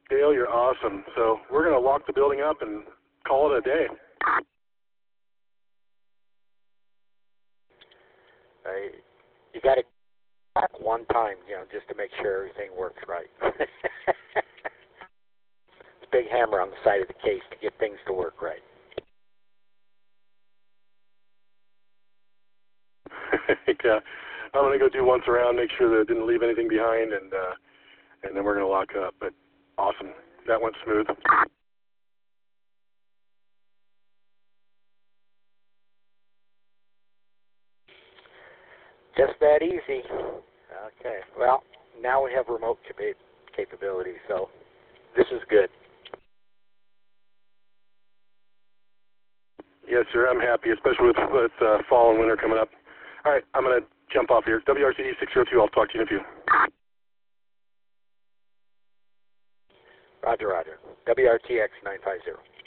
Dale, you're awesome. So we're going to lock the building up and call it a day. You got to back one time, just to make sure everything works right. It's a big hammer on the side of the case to get things to work right. Yeah, I'm going to go do once around, make sure that it didn't leave anything behind, and then we're going to lock up. But awesome. That went smooth. Just that easy. Okay. Well, now we have remote capability, so this is good. Yes, sir. I'm happy, especially with fall and winter coming up. All right, I'm going to jump off here. WRCD 602, I'll talk to you in a few. Roger, Roger. WRTX 950.